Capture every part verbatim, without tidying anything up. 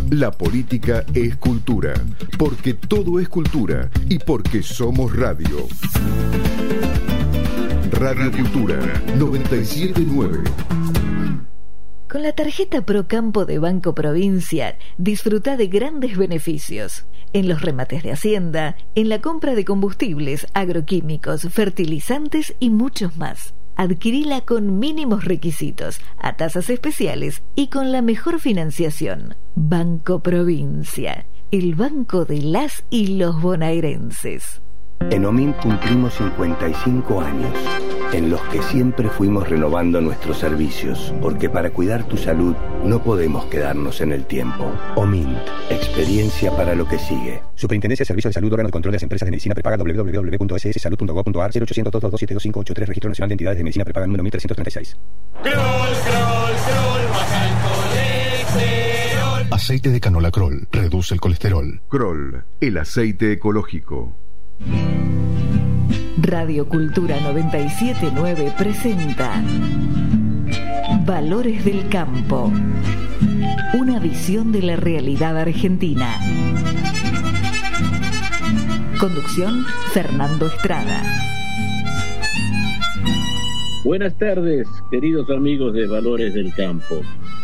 La política es cultura, porque todo es cultura y porque somos radio. Radio Cultura noventa y siete nueve. Con la tarjeta Procampo de Banco Provincia, disfruta de grandes beneficios. En los remates de Hacienda, en la compra de combustibles, agroquímicos, fertilizantes y muchos más. Adquirila con mínimos requisitos, a tasas especiales y con la mejor financiación. Banco Provincia, el banco de las y los bonaerenses. En OMINT cumplimos cincuenta y cinco años, en los que siempre fuimos renovando nuestros servicios, porque para cuidar tu salud no podemos quedarnos en el tiempo. OMINT, experiencia para lo que sigue. Superintendencia de Servicios de Salud, órgano de control de las empresas de medicina prepaga, doble u doble u doble u punto s s salud punto gov punto a r, cero ochocientos, dos dos dos, siete dos cinco ocho tres, Registro Nacional de Entidades de Medicina Prepaga número mil trescientos treinta y seis. Crol, crol, crol, baja el colesterol. Aceite de canola Crol, reduce el colesterol. Crol, el aceite ecológico. Radio Cultura noventa y siete nueve presenta Valores del Campo, una visión de la realidad argentina. Conducción, Fernando Estrada. Buenas tardes, queridos amigos de Valores del Campo.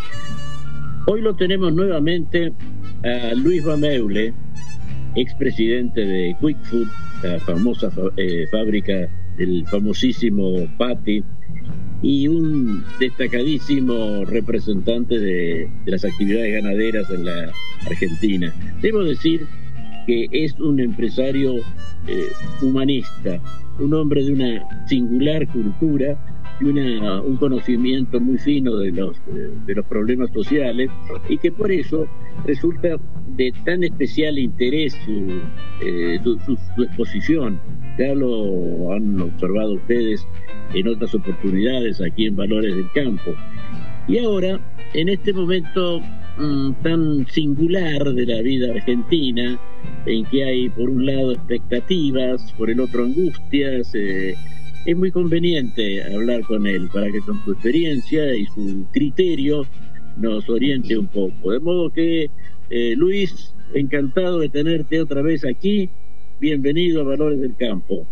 Hoy lo tenemos nuevamente a Luis Bameule, expresidente de Quick Food, la famosa eh, fábrica del famosísimo Patty, y un destacadísimo representante de, de las actividades ganaderas en la Argentina. Debo decir que es un empresario eh, humanista, un hombre de una singular cultura y una, un conocimiento muy fino de los, de los problemas sociales, y que por eso resulta de tan especial interés su, eh, su, su, su exposición. Ya lo han observado ustedes en otras oportunidades aquí en Valores del Campo. Y ahora, en este momento mmm, tan singular de la vida argentina, en que hay por un lado expectativas, por el otro angustias, eh, es muy conveniente hablar con él para que con su experiencia y su criterio nos oriente un poco. De modo que, eh, Luis, encantado de tenerte otra vez aquí. Bienvenido a Valores del Campo.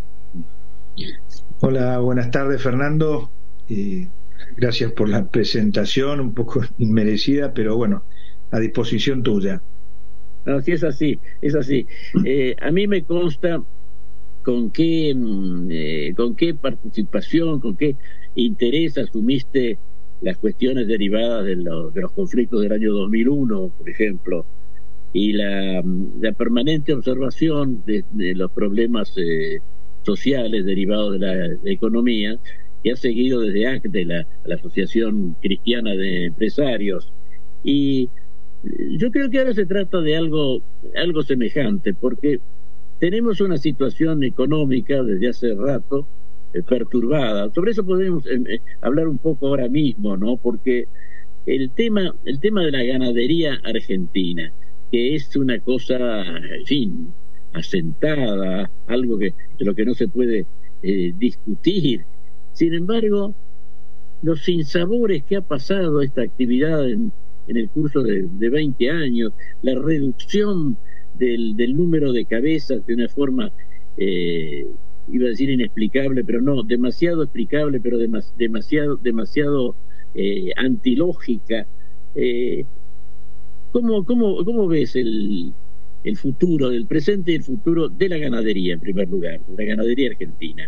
Hola, buenas tardes, Fernando. Eh, gracias por la presentación, un poco inmerecida, pero bueno, a disposición tuya. No, sí, es así, es así. Eh, a mí me consta con qué eh, con qué participación, con qué interés asumiste las cuestiones derivadas de, lo, de los conflictos del año dos mil uno, por ejemplo, y la, la permanente observación de, de los problemas eh, sociales derivados de la, de la economía, que ha seguido desde ACTE, la, la Asociación Cristiana de Empresarios. Y yo creo que ahora se trata de algo, algo semejante, porque tenemos una situación económica desde hace rato eh, perturbada. Sobre eso podemos eh, hablar un poco ahora mismo, ¿no? Porque el tema, el tema de la ganadería argentina, que es una cosa, en fin, asentada, algo que de lo que no se puede eh, discutir. Sin embargo, los sinsabores que ha pasado esta actividad en, en el curso de, de veinte años, la reducción Del, del número de cabezas de una forma, eh, iba a decir inexplicable, pero no, demasiado explicable, pero demas, demasiado demasiado eh, antilógica. Eh, ¿cómo, cómo, ¿Cómo ves el, el futuro, el presente y el futuro de la ganadería, en primer lugar, de la ganadería argentina?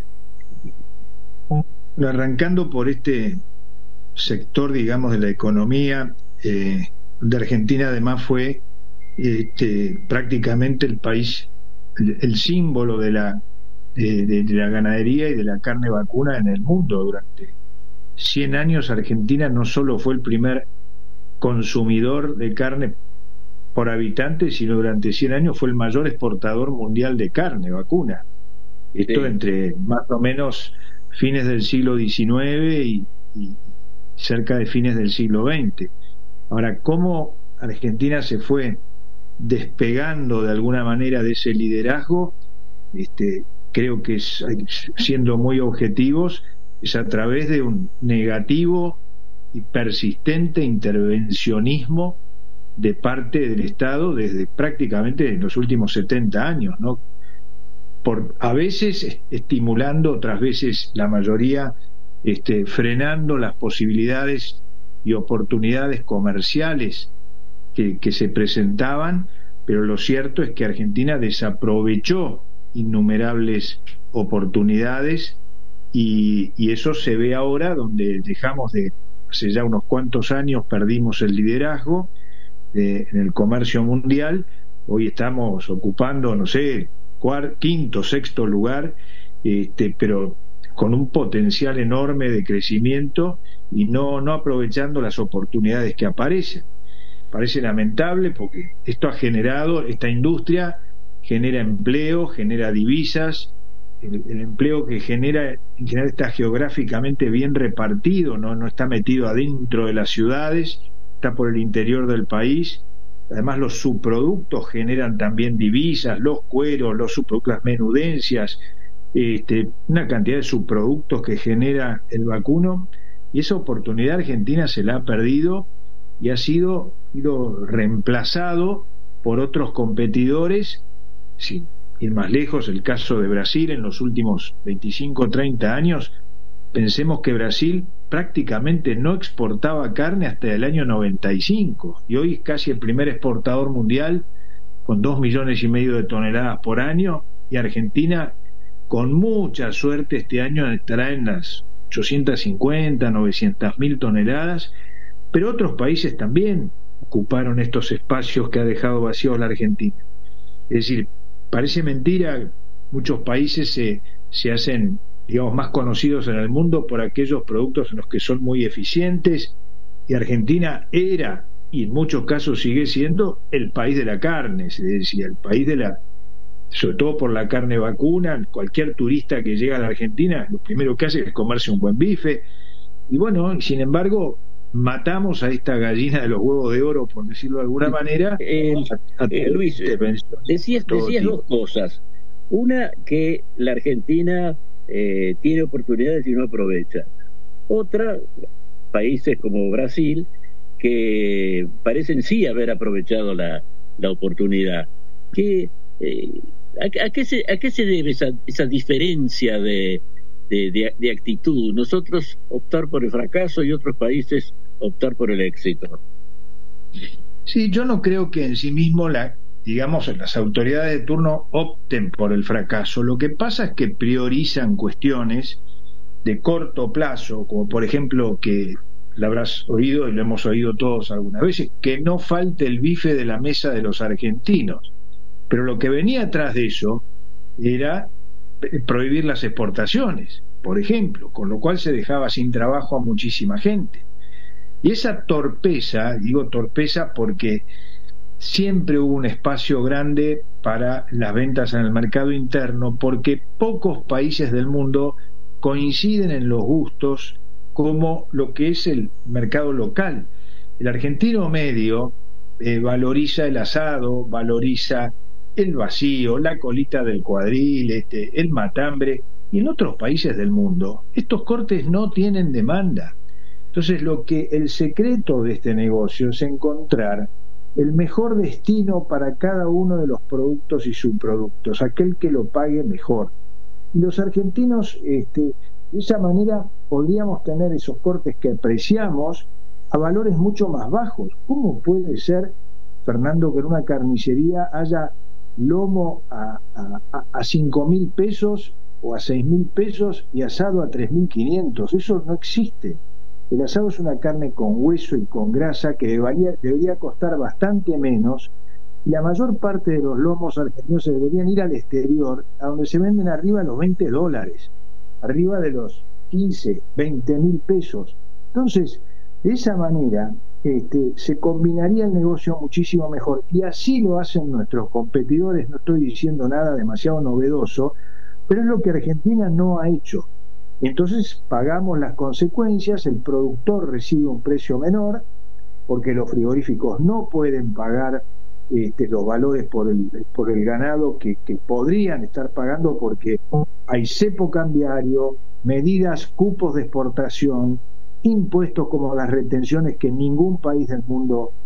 Arrancando por este sector, digamos, de la economía, eh, de Argentina además fue Este, prácticamente el país, el, el símbolo de la de, de, de la ganadería y de la carne vacuna en el mundo. Durante cien años Argentina no solo fue el primer consumidor de carne por habitante, sino durante cien años fue el mayor exportador mundial de carne vacuna. Esto sí. Entre más o menos fines del siglo diecinueve y, y cerca de fines del siglo veinte. Ahora, ¿cómo Argentina se fue despegando de alguna manera de ese liderazgo? Este, creo que es, siendo muy objetivos, es a través de un negativo y persistente intervencionismo de parte del Estado desde prácticamente los últimos setenta años, ¿no? Por, a veces estimulando, otras veces la mayoría este, frenando las posibilidades y oportunidades comerciales que, que se presentaban, pero lo cierto es que Argentina desaprovechó innumerables oportunidades y, y eso se ve ahora, donde dejamos de, hace ya unos cuantos años perdimos el liderazgo de, en el comercio mundial. Hoy estamos ocupando, no sé, cuarto, quinto, sexto lugar, este, pero con un potencial enorme de crecimiento y no, no aprovechando las oportunidades que aparecen. Parece lamentable porque esto ha generado, esta industria genera empleo, genera divisas, el, el empleo que genera en general está geográficamente bien repartido, ¿no? No está metido adentro de las ciudades, está por el interior del país. Además los subproductos generan también divisas, los cueros, los subproductos, las menudencias, este, una cantidad de subproductos que genera el vacuno, y esa oportunidad Argentina se la ha perdido y ha sido, sido reemplazado por otros competidores. Sin ir más lejos, el caso de Brasil en los últimos veinticinco o treinta años, pensemos que Brasil prácticamente no exportaba carne hasta el año noventa y cinco y hoy es casi el primer exportador mundial con dos millones y medio de toneladas por año, y Argentina con mucha suerte este año estará en las ochocientas cincuenta, novecientas mil toneladas, pero otros países también ocuparon estos espacios que ha dejado vacíos la Argentina. Es decir, parece mentira, muchos países se, se hacen, digamos, más conocidos en el mundo por aquellos productos en los que son muy eficientes, y Argentina era, y en muchos casos sigue siendo, el país de la carne, se decía, el país de la, sobre todo por la carne vacuna. Cualquier turista que llega a la Argentina, lo primero que hace es comerse un buen bife, y bueno, sin embargo, matamos a esta gallina de los huevos de oro, por decirlo de alguna manera. Eh, eh, Luis, eh, decías, decías dos cosas. Una, que la Argentina eh, tiene oportunidades y no aprovecha. Otra, países como Brasil, que parecen sí haber aprovechado la, la oportunidad. ¿Qué, eh, a, a, qué se, ¿A qué se debe esa, esa diferencia de, de, de, de actitud? Nosotros optar por el fracaso y otros países optar por el éxito. Sí, yo no creo que en sí mismo la, digamos, las autoridades de turno opten por el fracaso. Lo que pasa es que priorizan cuestiones de corto plazo, como por ejemplo, que lo habrás oído y lo hemos oído todos algunas veces, que no falte el bife de la mesa de los argentinos. Pero lo que venía atrás de eso era prohibir las exportaciones, por ejemplo, con lo cual se dejaba sin trabajo a muchísima gente. Y esa torpeza, digo torpeza porque siempre hubo un espacio grande para las ventas en el mercado interno, porque pocos países del mundo coinciden en los gustos como lo que es el mercado local. El argentino medio eh, valoriza el asado, valoriza el vacío, la colita del cuadril, este, el matambre, y en otros países del mundo estos cortes no tienen demanda. Entonces, lo que el secreto de este negocio es encontrar el mejor destino para cada uno de los productos y subproductos, aquel que lo pague mejor. Y los argentinos, este, de esa manera, podríamos tener esos cortes que apreciamos a valores mucho más bajos. ¿Cómo puede ser, Fernando, que en una carnicería haya lomo a, a, a cinco mil pesos o a seis mil pesos y asado a tres mil quinientos? Eso no existe. El asado es una carne con hueso y con grasa que debería, debería costar bastante menos, y la mayor parte de los lomos argentinos se deberían ir al exterior, a donde se venden arriba de los veinte dólares, arriba de los quince, veinte mil pesos. Entonces, de esa manera este, se combinaría el negocio muchísimo mejor, y así lo hacen nuestros competidores. No estoy diciendo nada demasiado novedoso, pero es lo que Argentina no ha hecho. Entonces pagamos las consecuencias, el productor recibe un precio menor, porque los frigoríficos no pueden pagar este, los valores por el, por el ganado que, que podrían estar pagando, porque hay cepo cambiario, medidas, cupos de exportación, impuestos como las retenciones que ningún país del mundo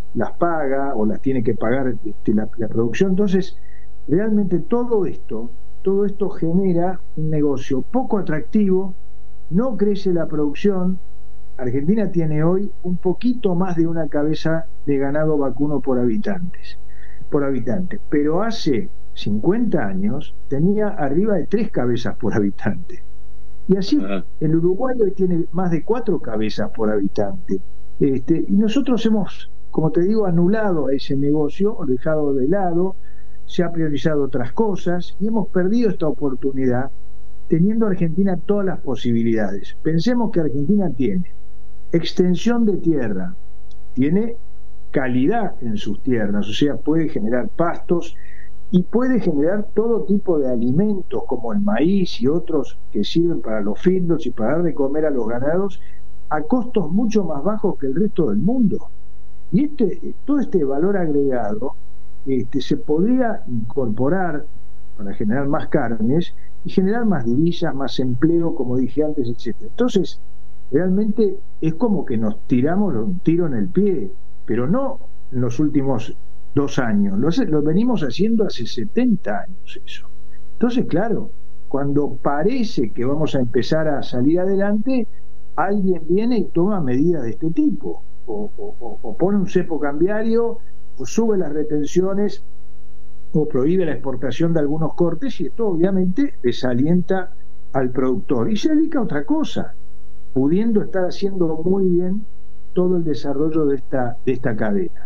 las paga o las tiene que pagar este, la, la producción. Entonces, realmente todo esto, todo esto genera un negocio poco atractivo, no crece la producción. Argentina tiene hoy un poquito más de una cabeza de ganado vacuno por habitantes, por habitante, pero hace cincuenta años tenía arriba de tres cabezas por habitante. Y así ah. el Uruguay hoy tiene más de cuatro cabezas por habitante. Este, y nosotros hemos, como te digo, anulado a ese negocio, o dejado de lado, se ha priorizado otras cosas y hemos perdido esta oportunidad, teniendo Argentina todas las posibilidades. Pensemos que Argentina tiene extensión de tierra, tiene calidad en sus tierras, o sea, puede generar pastos y puede generar todo tipo de alimentos como el maíz y otros que sirven para los feedlots y para dar de comer a los ganados a costos mucho más bajos que el resto del mundo. Y este, todo este valor agregado este, se podría incorporar para generar más carnes y generar más divisas, más empleo, como dije antes, etcétera. Entonces, realmente es como que nos tiramos un tiro en el pie, pero no en los últimos dos años, lo, lo venimos haciendo hace setenta años eso. Entonces, claro, cuando parece que vamos a empezar a salir adelante, alguien viene y toma medidas de este tipo, o, o, o pone un cepo cambiario, o sube las retenciones, o prohíbe la exportación de algunos cortes, y esto obviamente desalienta al productor y se dedica a otra cosa, pudiendo estar haciendo muy bien todo el desarrollo de esta, de esta cadena.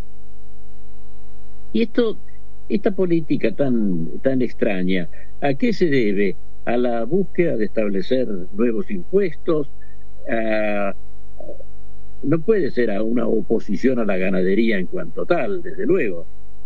Y esto, esta política tan, tan extraña, ¿a qué se debe? ¿A la búsqueda de establecer nuevos impuestos? A, no puede ser a una oposición a la ganadería en cuanto tal, desde luego.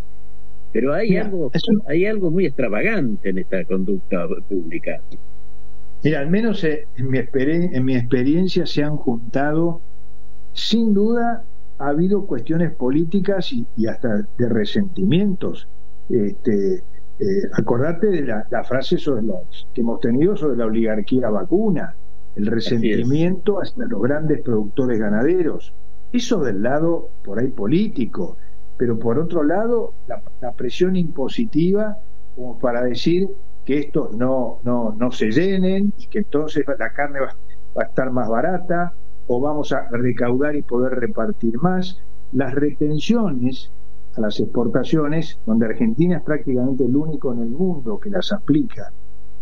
Pero hay, Mira, algo, eso... hay algo muy extravagante en esta conducta pública. Mira, al menos en mi, exper- en mi experiencia se han juntado, sin duda, ha habido cuestiones políticas y, y hasta de resentimientos. Este, eh, acordate de la, la frase sobre los, que hemos tenido sobre la oligarquía vacuna, el resentimiento hacia los grandes productores ganaderos. Eso del lado por ahí político, pero por otro lado la, la presión impositiva como para decir que estos no, no, no se llenen y que entonces la carne va, va a estar más barata, o vamos a recaudar y poder repartir más. Las retenciones a las exportaciones, donde Argentina es prácticamente el único en el mundo que las aplica,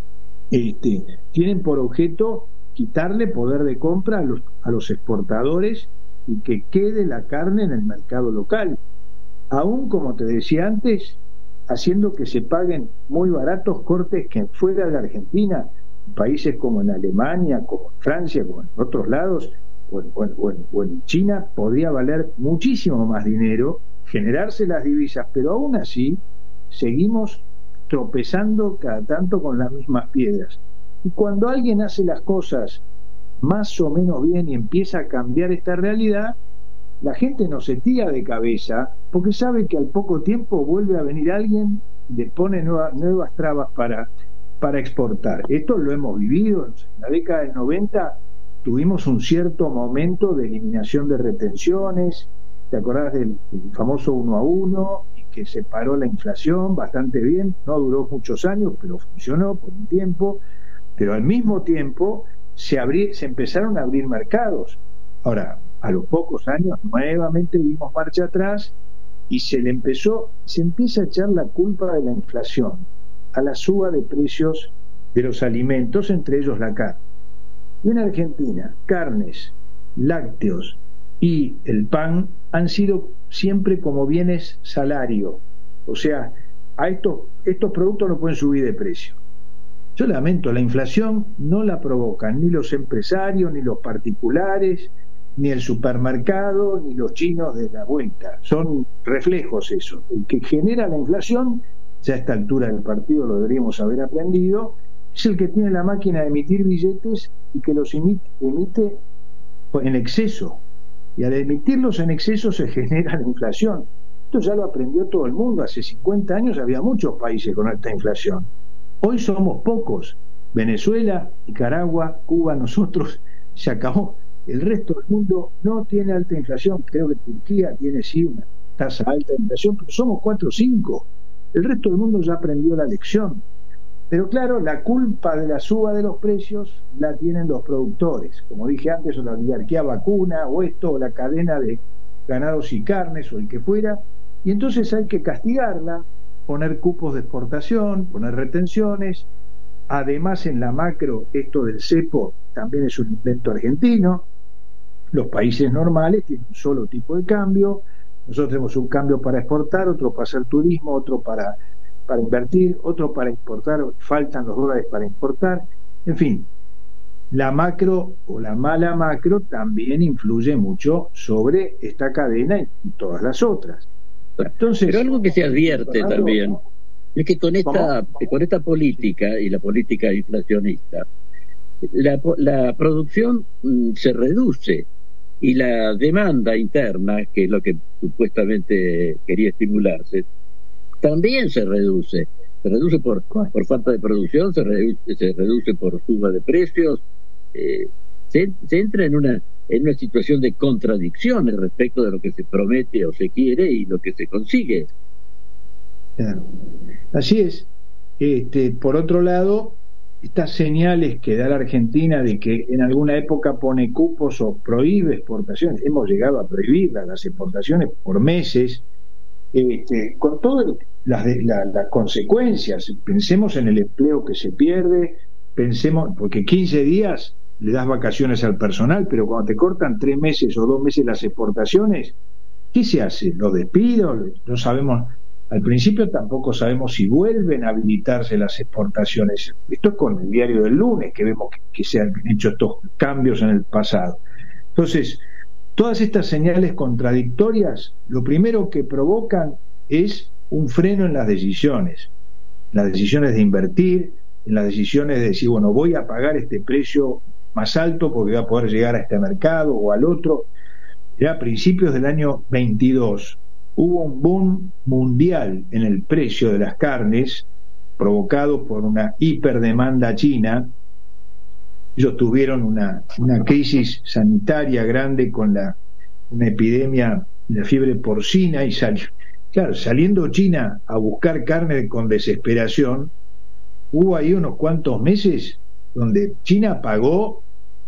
este, tienen por objeto quitarle poder de compra a los, a los exportadores y que quede la carne en el mercado local, aún, como te decía antes, haciendo que se paguen muy baratos cortes que fuera de la Argentina, en países como en Alemania, como en Francia, como en otros lados, o en, o, en, o, en, o en China, podría valer muchísimo más dinero, generarse las divisas, pero aún así seguimos tropezando cada tanto con las mismas piedras. Y cuando alguien hace las cosas más o menos bien y empieza a cambiar esta realidad, la gente no se tira de cabeza porque sabe que al poco tiempo vuelve a venir alguien y le pone nueva, nuevas trabas para, para exportar. Esto lo hemos vivido en la década del noventa. Tuvimos un cierto momento de eliminación de retenciones. ¿Te acordás del, del famoso uno a uno? Y que se paró la inflación bastante bien. No duró muchos años, pero funcionó por un tiempo. Pero al mismo tiempo se, abrí, se empezaron a abrir mercados. Ahora, a los pocos años nuevamente dimos marcha atrás y se le empezó, se empieza a echar la culpa de la inflación a la suba de precios de los alimentos, entre ellos la carne. Y en Argentina, carnes, lácteos y el pan han sido siempre como bienes salario. O sea, a estos, estos productos no pueden subir de precio. Yo lamento, la inflación no la provocan ni los empresarios, ni los particulares, ni el supermercado, ni los chinos de la vuelta. Son reflejos eso. El que genera la inflación, ya a esta altura del partido lo deberíamos haber aprendido, es el que tiene la máquina de emitir billetes y que los emite, emite en exceso. Y al emitirlos en exceso se genera la inflación. Esto ya lo aprendió todo el mundo. Hace cincuenta años había muchos países con alta inflación. Hoy somos pocos. Venezuela, Nicaragua, Cuba, nosotros, se acabó. el resto del mundo no tiene alta inflación. Creo que Turquía tiene sí una tasa alta de inflación, pero somos cuatro o cinco. El resto del mundo ya aprendió la lección. Pero claro, la culpa de la suba de los precios la tienen los productores. Como dije antes, o la oligarquía vacuna, o esto, o la cadena de ganados y carnes, o el que fuera. Y entonces hay que castigarla, poner cupos de exportación, poner retenciones. Además, en la macro, esto del cepo también es un invento argentino. Los países normales tienen un solo tipo de cambio. Nosotros tenemos un cambio para exportar, otro para hacer turismo, otro para, para invertir, otro para importar. Faltan los dólares para importar. En fin, la macro o la mala macro también influye mucho sobre esta cadena y todas las otras. Entonces, pero algo que se advierte también es que con esta ¿cómo? con esta política y la política inflacionista, la, la producción mm, se reduce y la demanda interna, que es lo que supuestamente quería estimularse, también se reduce. Se reduce por, por falta de producción, se reduce, se reduce por suba de precios. Eh, se, se entra en una en una situación de contradicciones respecto de lo que se promete o se quiere y lo que se consigue. Claro. Así es. Este, por otro lado, estas señales que da la Argentina de que en alguna época pone cupos o prohíbe exportaciones, hemos llegado a prohibir las exportaciones por meses, este, con todas las, las, las consecuencias. Pensemos en el empleo que se pierde, pensemos, porque quince días le das vacaciones al personal, pero cuando te cortan tres meses o dos meses las exportaciones, ¿qué se hace? ¿Los despidos? No sabemos, al principio tampoco sabemos si vuelven a habilitarse las exportaciones. Esto es con el diario del lunes que vemos que, que se han hecho estos cambios en el pasado. Entonces, todas estas señales contradictorias, lo primero que provocan es un freno en las decisiones, las decisiones de invertir, en las decisiones de decir, bueno, voy a pagar este precio más alto porque voy a poder llegar a este mercado o al otro. Ya a principios del año veintidós hubo un boom mundial en el precio de las carnes provocado por una hiperdemanda china. Ellos tuvieron una, una crisis sanitaria grande con la una epidemia de fiebre porcina y salió, claro, saliendo China a buscar carne con desesperación. Hubo ahí unos cuantos meses donde China pagó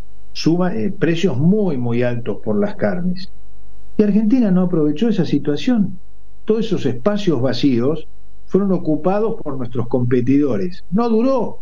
suma, eh, precios muy muy altos por las carnes, y Argentina no aprovechó esa situación. Todos esos espacios vacíos fueron ocupados por nuestros competidores. No duró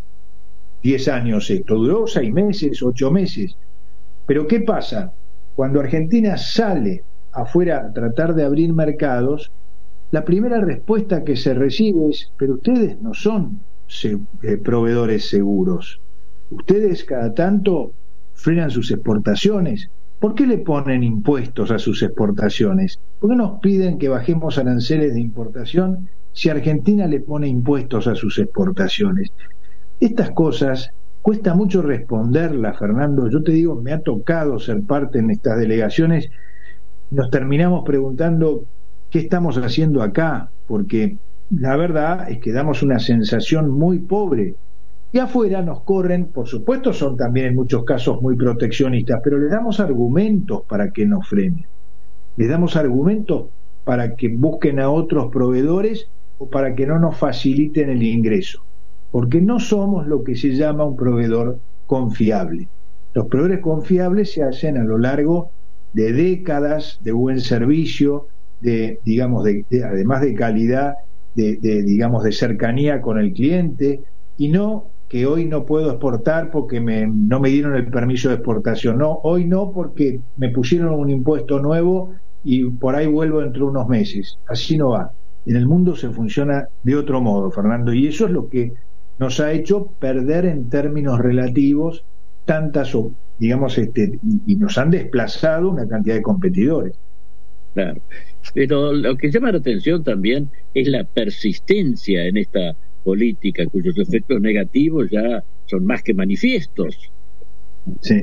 diez años esto, duró seis meses, ocho meses. Pero ¿qué pasa? Cuando Argentina sale afuera a tratar de abrir mercados, la primera respuesta que se recibe es: pero ustedes no son se, eh, proveedores seguros. Ustedes cada tanto frenan sus exportaciones. ¿Por qué le ponen impuestos a sus exportaciones? ¿Por qué nos piden que bajemos aranceles de importación si Argentina le pone impuestos a sus exportaciones? Estas cosas cuesta mucho responderlas, Fernando. Yo te digo, me ha tocado ser parte en estas delegaciones. Nos terminamos preguntando qué estamos haciendo acá, porque la verdad es que damos una sensación muy pobre. Y afuera nos corren, por supuesto son también en muchos casos muy proteccionistas, pero les damos argumentos para que nos frenen. Les damos argumentos para que busquen a otros proveedores o para que no nos faciliten el ingreso. Porque no somos lo que se llama un proveedor confiable. Los proveedores confiables se hacen a lo largo de décadas de buen servicio, de, digamos, de, de, además de calidad, de, de, digamos, de cercanía con el cliente, y no que hoy no puedo exportar porque me, no me dieron el permiso de exportación. No, hoy no porque me pusieron un impuesto nuevo y por ahí vuelvo dentro de unos meses. Así no va. En el mundo se funciona de otro modo, Fernando, y eso es lo que nos ha hecho perder en términos relativos tantas, digamos, este, y nos han desplazado una cantidad de competidores. Claro, pero lo que llama la atención también es la persistencia en esta política, cuyos efectos negativos ya son más que manifiestos. Sí,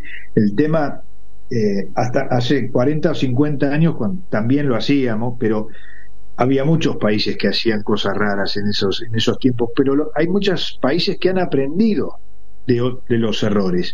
el tema, eh, hasta hace cuarenta o cincuenta años cuando también lo hacíamos, pero había muchos países que hacían cosas raras en esos, en esos tiempos, pero lo, hay muchos países que han aprendido de, de los errores.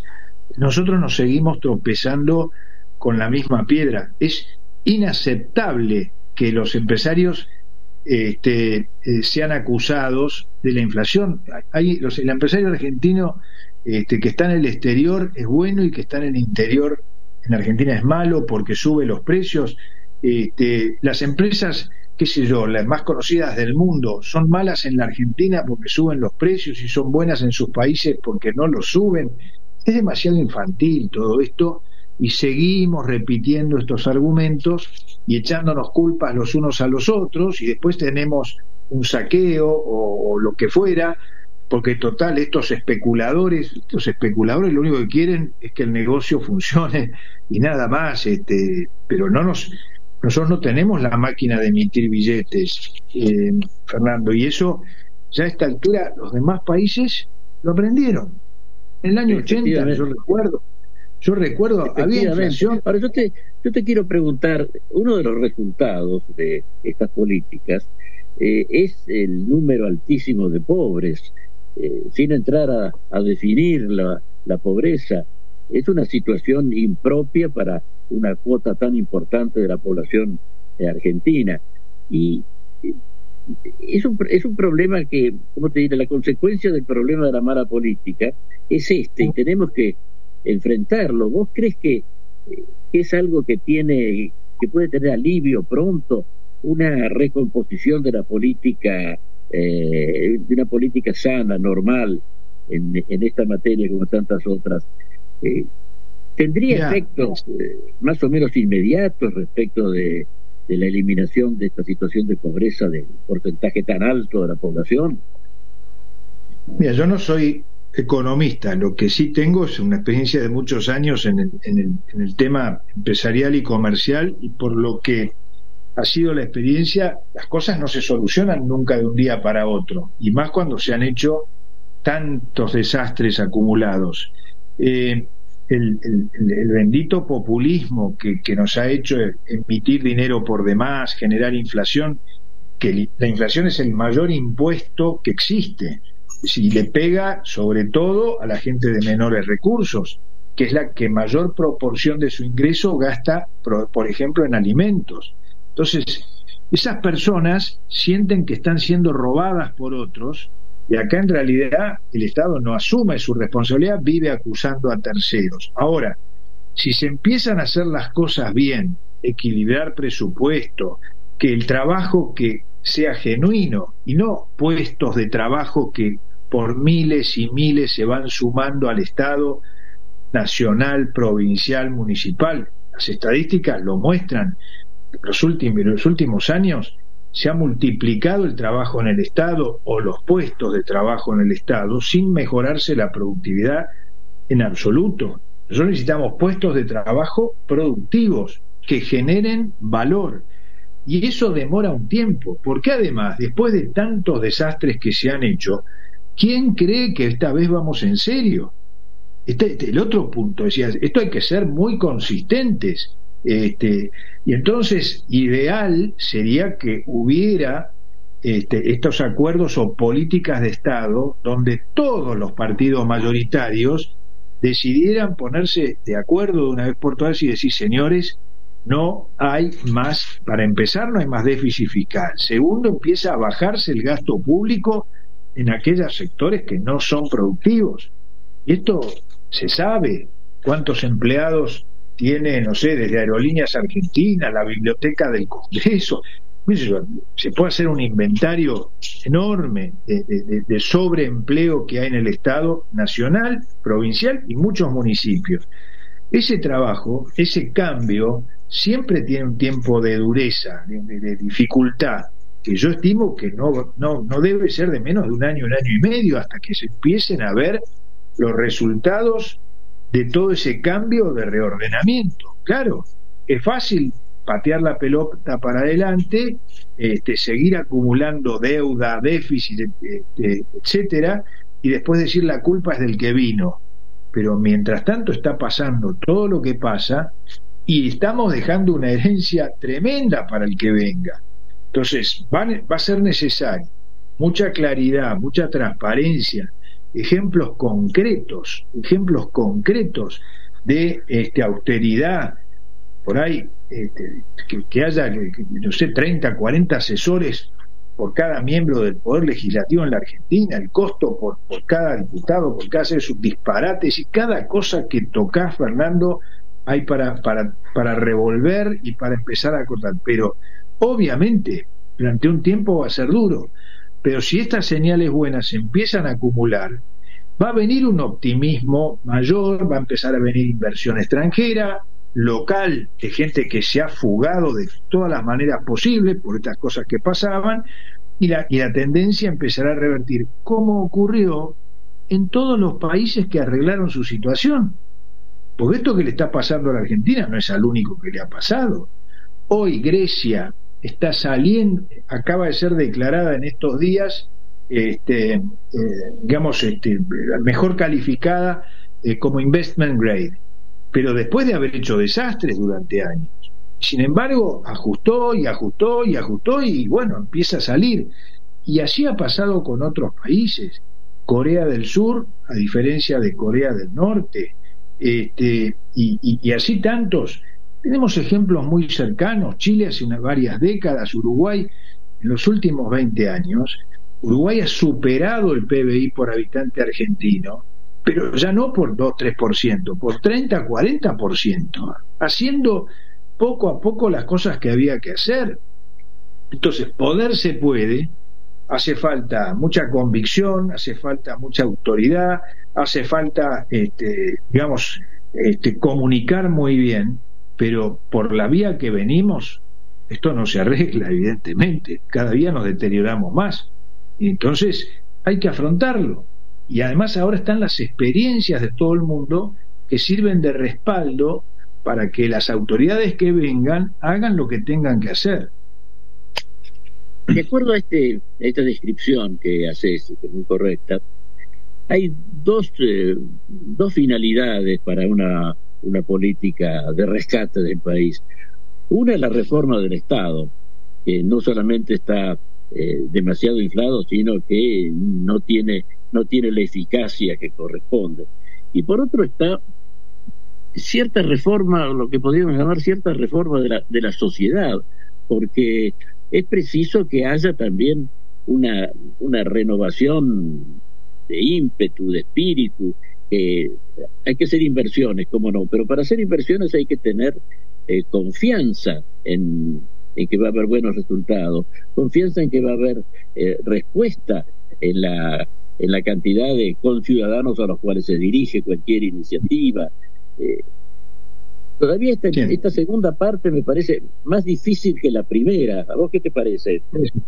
nosotros nos seguimos tropezando con la misma piedra. Es inaceptable que los empresarios este, eh, sean acusados de la inflación. Hay, los, el empresario argentino este, que está en el exterior es bueno y que está en el interior en Argentina es malo porque sube los precios. Este, las empresas, qué sé yo, las más conocidas del mundo son malas en la Argentina porque suben los precios y son buenas en sus países porque no los suben. Es demasiado infantil todo esto y seguimos repitiendo estos argumentos y echándonos culpas los unos a los otros, y después tenemos un saqueo o, o lo que fuera, porque total estos especuladores estos especuladores lo único que quieren es que el negocio funcione y nada más, este pero no nos nosotros no tenemos la máquina de emitir billetes, eh, Fernando, y eso ya a esta altura los demás países lo aprendieron. En el año ochenta, yo recuerdo yo recuerdo había inflación. Ahora yo te yo te quiero preguntar, uno de los resultados de estas políticas eh, es el número altísimo de pobres. Eh, sin entrar a, a definir la, la pobreza, es una situación impropia para una cuota tan importante de la población eh, argentina, y eh, es un, es un problema que, ¿cómo te diré? La consecuencia del problema de la mala política es este, y tenemos que enfrentarlo. ¿Vos crees que, eh, que es algo que tiene, que puede tener alivio pronto, una recomposición de la política, eh, de una políca sana, normal en, en esta materia como tantas otras? Eh, ¿Tendría yeah. efectos eh, más o menos inmediatos respecto de, de la eliminación de esta situación de pobreza del porcentaje tan alto de la población? Mira, yo no soy economista, lo que sí tengo es una experiencia de muchos años en el, en el, en el tema empresarial y comercial, y por lo que ha sido la experiencia, las cosas no se solucionan nunca de un día para otro, y más cuando se han hecho tantos desastres acumulados. Eh, el, el, el bendito populismo que, que nos ha hecho emitir dinero por demás, generar inflación, que la inflación es el mayor impuesto que existe, y le pega sobre todo a la gente de menores recursos, que es la que mayor proporción de su ingreso gasta, por, por ejemplo, en alimentos. Entonces, esas personas sienten que están siendo robadas por otros, y acá en realidad el Estado no asume su responsabilidad, vive acusando a terceros. Ahora, si se empiezan a hacer las cosas bien, equilibrar presupuesto, que el trabajo que sea genuino y no puestos de trabajo que por miles y miles se van sumando al Estado nacional, provincial, municipal. Las estadísticas lo muestran. Los últimos, los últimos años se ha multiplicado el trabajo en el Estado o los puestos de trabajo en el Estado sin mejorarse la productividad en absoluto. Nosotros necesitamos puestos de trabajo productivos que generen valor, y eso demora un tiempo, porque además, después de tantos desastres que se han hecho, ¿quién cree que esta vez vamos en serio? Este, este, el otro punto, decía, esto hay que ser muy consistentes. Este, y entonces ideal sería que hubiera este, estos acuerdos o políticas de Estado donde todos los partidos mayoritarios decidieran ponerse de acuerdo de una vez por todas y decir, señores, no hay más, para empezar no hay más déficit fiscal, segundo, empieza a bajarse el gasto público en aquellos sectores que no son productivos, y esto se sabe, cuántos empleados tiene, no sé, desde Aerolíneas Argentinas, la Biblioteca del Congreso. Se puede hacer un inventario enorme de, de, de sobreempleo que hay en el Estado nacional, provincial y muchos municipios. Ese trabajo, ese cambio, siempre tiene un tiempo de dureza, de, de, de dificultad, que yo estimo que no, no, no debe ser de menos de un año, un año y medio, hasta que se empiecen a ver los resultados de todo ese cambio de reordenamiento. Claro, es fácil patear la pelota para adelante, este, seguir acumulando deuda, déficit, este, etcétera, y después decir la culpa es del que vino. Pero mientras tanto está pasando todo lo que pasa y estamos dejando una herencia tremenda para el que venga. Entonces va, va a ser necesario mucha claridad, mucha transparencia ejemplos concretos, ejemplos concretos de este, austeridad, por ahí, este, que, que haya, que, no sé, treinta, cuarenta asesores por cada miembro del Poder Legislativo en la Argentina, el costo por, por cada diputado, por cada hacer sus disparates, y cada cosa que tocás, Fernando, hay para, para, para revolver y para empezar a cortar. Pero obviamente durante un tiempo va a ser duro, pero si estas señales buenas se empiezan a acumular, va a venir un optimismo mayor, va a empezar a venir inversión extranjera, local, de gente que se ha fugado de todas las maneras posibles por estas cosas que pasaban, y la, y la tendencia empezará a revertir, como ocurrió en todos los países que arreglaron su situación. Porque esto que le está pasando a la Argentina no es al único que le ha pasado. Hoy Grecia está saliendo, acaba de ser declarada en estos días, este, eh, digamos, este, mejor calificada eh, como investment grade, pero después de haber hecho desastres durante años. Sin embargo, ajustó y ajustó y ajustó y bueno, empieza a salir. Y así ha pasado con otros países. Corea del Sur, a diferencia de Corea del Norte, este, y, y, y así tantos. Tenemos ejemplos muy cercanos. Chile hace unas varias décadas, Uruguay en los últimos veinte años. Uruguay ha superado el P B I por habitante argentino, pero ya no por dos a tres por ciento, por treinta a cuarenta por ciento, haciendo poco a poco las cosas que había que hacer. Entonces, poder se puede, hace falta mucha convicción, hace falta mucha autoridad, hace falta, este, digamos, este, comunicar muy bien, pero por la vía que venimos, esto no se arregla, evidentemente. Cada día nos deterioramos más. Y entonces hay que afrontarlo. Y además ahora están las experiencias de todo el mundo que sirven de respaldo para que las autoridades que vengan hagan lo que tengan que hacer. De acuerdo a, este, a esta descripción que haces, que es muy correcta, hay dos, eh, dos finalidades para una, una política de rescate del país. Una es la reforma del Estado, que no solamente está eh, demasiado inflado, sino que no tiene, no tiene la eficacia que corresponde. Y por otro está cierta reforma, lo que podríamos llamar cierta reforma de la, de la sociedad, porque es preciso que haya también una, una renovación de ímpetu, de espíritu. Eh, hay que hacer inversiones, cómo no, pero para hacer inversiones hay que tener eh, confianza en, en que va a haber buenos resultados, confianza en que va a haber eh, respuesta en la, en la cantidad de conciudadanos a los cuales se dirige cualquier iniciativa. Eh, todavía esta, esta segunda parte me parece más difícil que la primera. ¿A vos qué te parece?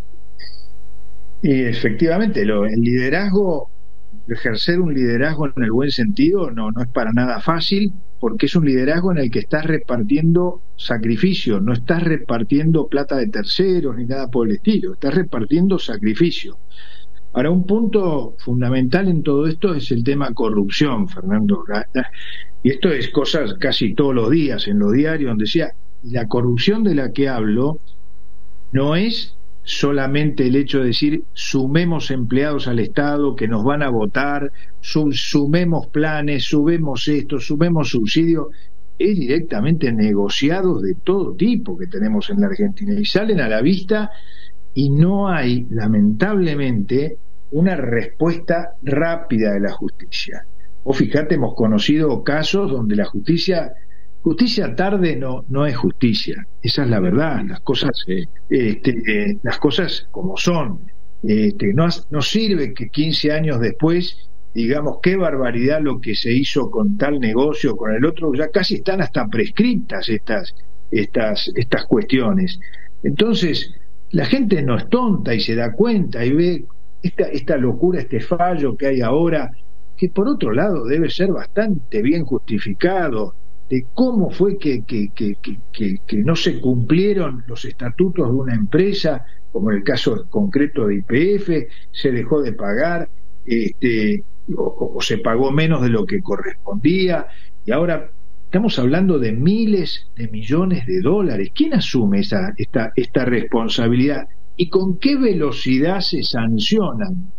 Y efectivamente, lo, el liderazgo, ejercer un liderazgo en el buen sentido no, no es para nada fácil, porque es un liderazgo en el que estás repartiendo sacrificio, no estás repartiendo plata de terceros ni nada por el estilo, estás repartiendo sacrificio. Ahora, un punto fundamental en todo esto es el tema corrupción, Fernando. Y esto es cosas casi todos los días en los diarios, donde decía, la corrupción de la que hablo no es solamente el hecho de decir sumemos empleados al Estado que nos van a votar, sum, sumemos planes, sumemos esto, sumemos subsidios. Es directamente negociados de todo tipo que tenemos en la Argentina y salen a la vista y no hay, lamentablemente, una respuesta rápida de la justicia. Vos fíjate, hemos conocido casos donde la justicia justicia tarde no no es justicia, esa es la verdad, las cosas este, eh, las cosas como son. Este, no, no sirve que quince años después digamos qué barbaridad lo que se hizo con tal negocio, con el otro, ya casi están hasta prescriptas estas estas estas cuestiones. Entonces la gente no es tonta y se da cuenta y ve esta esta locura, este fallo que hay ahora, que por otro lado debe ser bastante bien justificado, de cómo fue que, que, que, que, que no se cumplieron los estatutos de una empresa, como en el caso concreto de Y P F, se dejó de pagar, este, o, o se pagó menos de lo que correspondía, y ahora estamos hablando de miles de millones de dólares. ¿Quién asume esa, esta, esta responsabilidad? ¿Y con qué velocidad se sancionan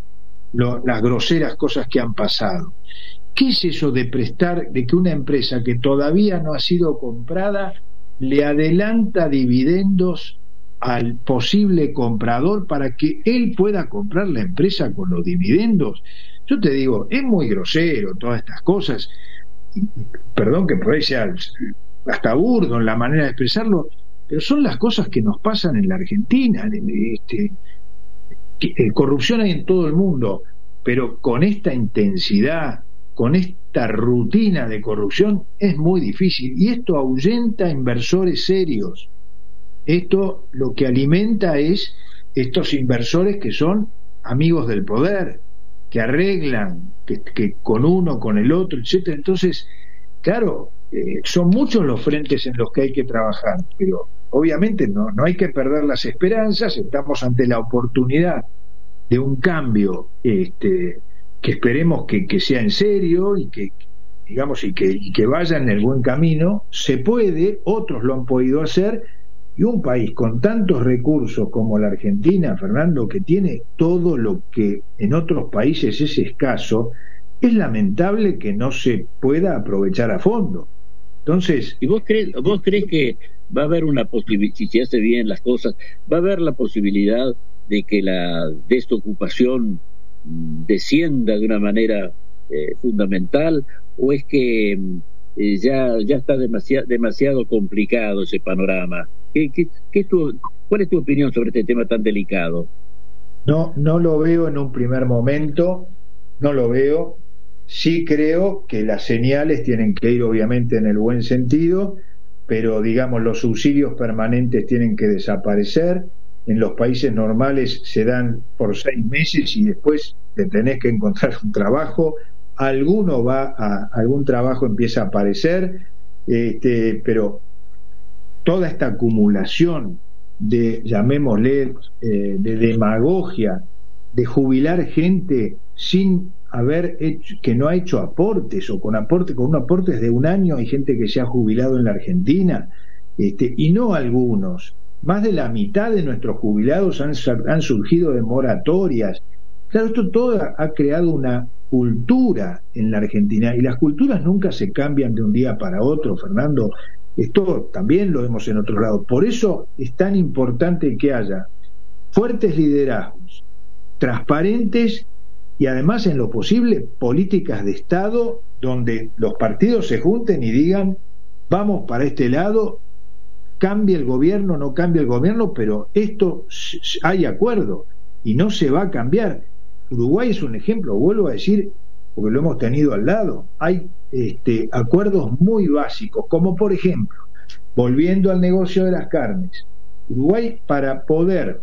lo, las groseras cosas que han pasado. ¿Qué es eso de prestar, de que una empresa que todavía no ha sido comprada le adelanta dividendos al posible comprador para que él pueda comprar la empresa con los dividendos? Yo te digo, es muy grosero todas estas cosas, perdón que por ahí sea hasta burdo en la manera de expresarlo, pero son las cosas que nos pasan en la Argentina. Este, que, eh, corrupción hay en todo el mundo, pero con esta intensidad, con esta rutina de corrupción es muy difícil, y esto ahuyenta a inversores serios. Esto lo que alimenta es estos inversores que son amigos del poder, que arreglan, que, que con uno, con el otro, etcétera. Entonces, claro, eh, son muchos los frentes en los que hay que trabajar, pero obviamente no, no hay que perder las esperanzas. Estamos ante la oportunidad de un cambio este, que esperemos que, que sea en serio y que, digamos, y que, y que vaya en el buen camino. Se puede, otros lo han podido hacer, y un país con tantos recursos como la Argentina, Fernando, que tiene todo lo que en otros países es escaso, es lamentable que no se pueda aprovechar a fondo. Entonces, ¿y vos crees, vos crees que va a haber una posibilidad, si se hace bien las cosas, va a haber la posibilidad de que la desocupación descienda de una manera eh, fundamental, o es que eh, ya ya está demasiado demasiado complicado ese panorama? ¿Qué, qué, qué es tu, ¿Cuál es tu opinión sobre este tema tan delicado? No, no lo veo en un primer momento, no lo veo. Sí creo que las señales tienen que ir obviamente en el buen sentido, pero digamos los subsidios permanentes tienen que desaparecer. En los países normales se dan por seis meses y después te tenés que encontrar un trabajo. Alguno va a, algún trabajo empieza a aparecer, este, pero toda esta acumulación de, llamémosle, eh, de demagogia, de jubilar gente sin haber hecho, que no ha hecho aportes, o con aportes, con un aportes de un año. Hay gente que se ha jubilado en la Argentina, este, y no algunos. Más de la mitad de nuestros jubilados han, han surgido de moratorias. Claro, esto todo ha, ha creado una cultura en la Argentina, y las culturas nunca se cambian de un día para otro, Fernando. Esto también lo vemos en otros lados. Por eso es tan importante que haya fuertes liderazgos, transparentes, y además, en lo posible, políticas de Estado donde los partidos se junten y digan: vamos para este lado, cambie el gobierno, no cambie el gobierno, pero esto hay acuerdo y no se va a cambiar. Uruguay es un ejemplo, vuelvo a decir, porque lo hemos tenido al lado. Hay este, acuerdos muy básicos, como por ejemplo, volviendo al negocio de las carnes, Uruguay, para poder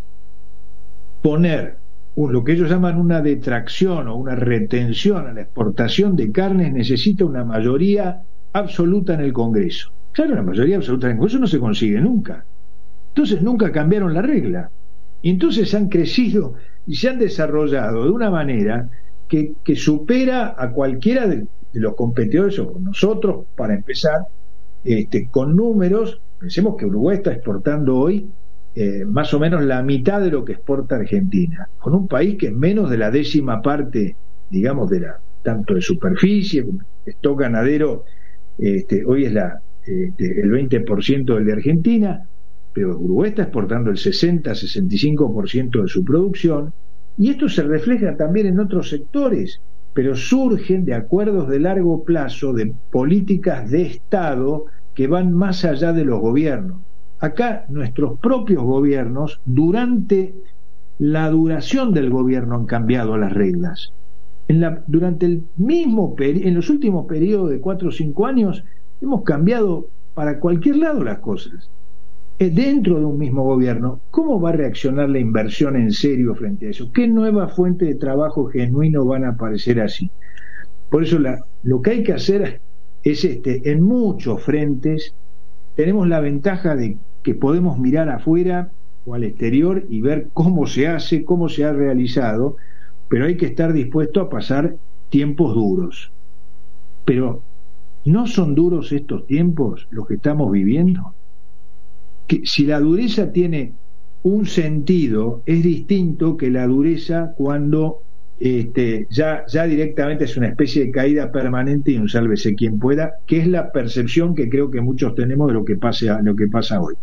poner un, lo que ellos llaman una detracción o una retención a la exportación de carnes, necesita una mayoría absoluta en el Congreso. Claro, la mayoría absoluta en el Congreso no se consigue nunca. Entonces nunca cambiaron la regla. Y entonces han crecido y se han desarrollado de una manera que, que supera a cualquiera de, de los competidores, o con nosotros, para empezar, este, con números. Pensemos que Uruguay está exportando hoy eh, más o menos la mitad de lo que exporta Argentina, con un país que es menos de la décima parte, digamos, de la tanto de superficie, stock ganadero, este, hoy es la este, el veinte por ciento del de Argentina, pero Uruguay está exportando el sesenta a sesenta y cinco por ciento de su producción, y esto se refleja también en otros sectores, pero surgen de acuerdos de largo plazo, de políticas de Estado que van más allá de los gobiernos. Acá nuestros propios gobiernos, durante la duración del gobierno, han cambiado las reglas. En la, durante el mismo peri- en los últimos periodos de cuatro o cinco años hemos cambiado para cualquier lado las cosas. Dentro de un mismo gobierno, ¿cómo va a reaccionar la inversión en serio frente a eso? ¿Qué nuevas fuentes de trabajo genuino van a aparecer así? Por eso la, lo que hay que hacer es, este, en muchos frentes, tenemos la ventaja de que podemos mirar afuera o al exterior y ver cómo se hace, cómo se ha realizado, pero hay que estar dispuesto a pasar tiempos duros. Pero ¿no son duros estos tiempos los que estamos viviendo? Que si la dureza tiene un sentido, es distinto que la dureza cuando este, ya, ya directamente es una especie de caída permanente y un sálvese quien pueda, que es la percepción que creo que muchos tenemos de lo que pasa, lo que pasa hoy.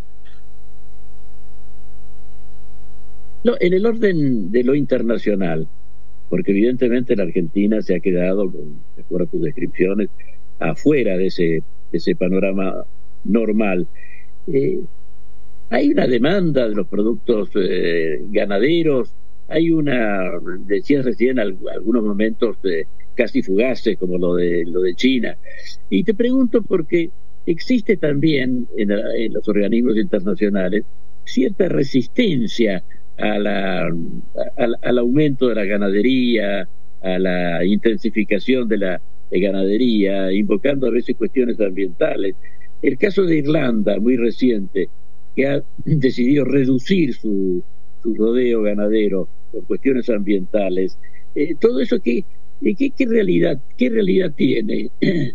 No, en el orden de lo internacional, porque evidentemente la Argentina se ha quedado, de acuerdo a tus descripciones, afuera de ese, de ese panorama normal. Eh, hay una demanda de los productos eh, ganaderos, hay una, decías recién, algunos momentos eh, casi fugaces, como lo de, lo de China. Y te pregunto porque existe también en, en los organismos internacionales cierta resistencia a la, a, al aumento de la ganadería, a la intensificación de la de ganadería, invocando a veces cuestiones ambientales. El caso de Irlanda, muy reciente, que ha decidido reducir su, su rodeo ganadero por cuestiones ambientales. Eh, todo eso, ¿qué, qué, qué realidad qué realidad tiene?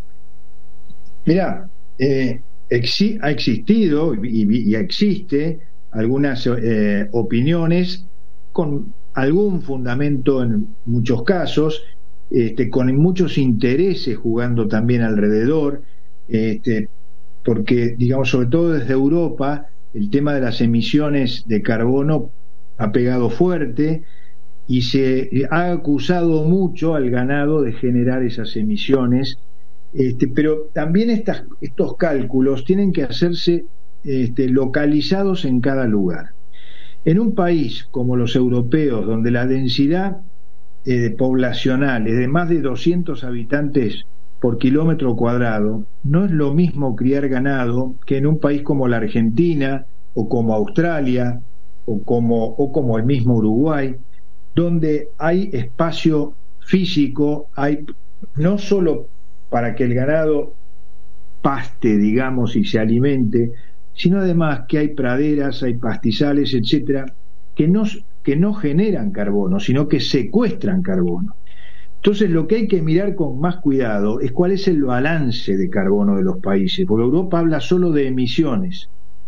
Mirá, eh, exi- ha existido y, y existe algunas eh, opiniones con algún fundamento en muchos casos, este, con muchos intereses jugando también alrededor, este, porque, digamos, sobre todo desde Europa, el tema de las emisiones de carbono ha pegado fuerte y se ha acusado mucho al ganado de generar esas emisiones, este, pero también estas, estos cálculos tienen que hacerse Este, localizados en cada lugar. En un país como los europeos, donde la densidad eh, poblacional es de más de doscientos habitantes por kilómetro cuadrado, no es lo mismo criar ganado que en un país como la Argentina o como Australia o como, o como el mismo Uruguay, donde hay espacio físico, hay no solo para que el ganado paste, digamos, y se alimente, sino además que hay praderas, hay pastizales, etcétera, que no, que no generan carbono, sino que secuestran carbono. Entonces, lo que hay que mirar con más cuidado es cuál es el balance de carbono de los países, porque Europa habla solo de emisiones,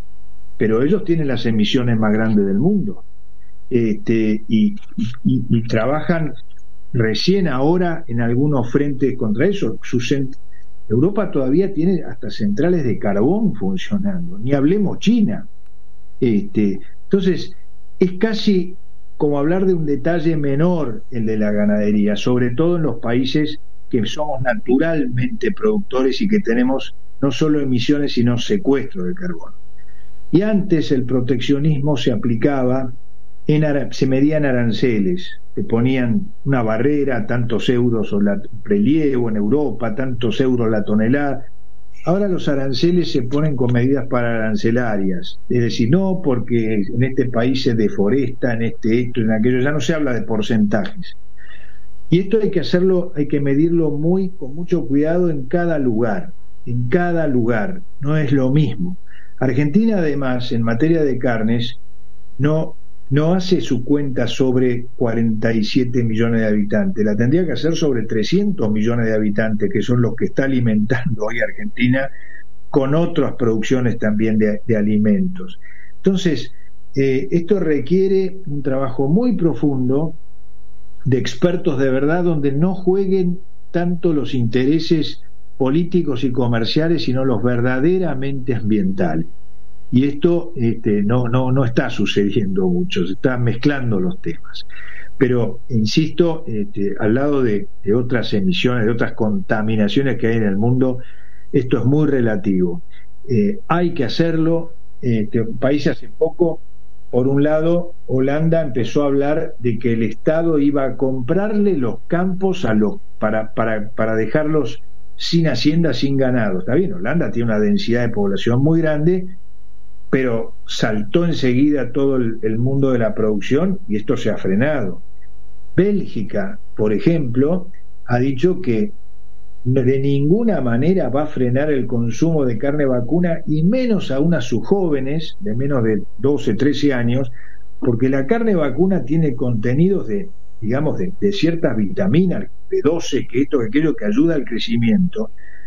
pero ellos tienen las emisiones más grandes del mundo, este, y, y, y trabajan recién ahora en algunos frentes contra eso. Sus Europa todavía tiene hasta centrales de carbón funcionando, ni hablemos China. Este, entonces, es casi como hablar de un detalle menor el de la ganadería, sobre todo en los países que somos naturalmente productores y que tenemos no solo emisiones, sino secuestro de carbono. Y antes el proteccionismo se aplicaba, en ara- se medían aranceles, te ponían una barrera, tantos euros o la prelievo en Europa, tantos euros la tonelada. Ahora los aranceles se ponen con medidas pararancelarias, es decir, no porque en este país se deforesta, en este esto, en aquello, ya no se habla de porcentajes. Y esto hay que hacerlo, hay que medirlo muy con mucho cuidado en cada lugar, en cada lugar, no es lo mismo. Argentina, además, en materia de carnes, no no hace su cuenta sobre cuarenta y siete millones de habitantes, la tendría que hacer sobre trescientos millones de habitantes, que son los que está alimentando hoy Argentina, con otras producciones también de, de alimentos. Entonces, eh, esto requiere un trabajo muy profundo de expertos de verdad, donde no jueguen tanto los intereses políticos y comerciales, sino los verdaderamente ambientales. Y esto este, no, no, no está sucediendo mucho, se están mezclando los temas. Pero, insisto, este, al lado de, de otras emisiones, de otras contaminaciones que hay en el mundo, esto es muy relativo. Eh, hay que hacerlo. Este, un país hace poco, por un lado, Holanda empezó a hablar de que el Estado iba a comprarle los campos a los para, para, para dejarlos sin hacienda, sin ganado. Está bien, Holanda tiene una densidad de población muy grande, pero saltó enseguida todo el, el mundo de la producción y esto se ha frenado. Bélgica, por ejemplo, ha dicho que de ninguna manera va a frenar el consumo de carne vacuna, y menos aún a sus jóvenes de menos de doce, trece años, porque la carne vacuna tiene contenidos de, digamos, de, de ciertas vitaminas, B doce, que esto, que aquello, que ayuda al crecimiento,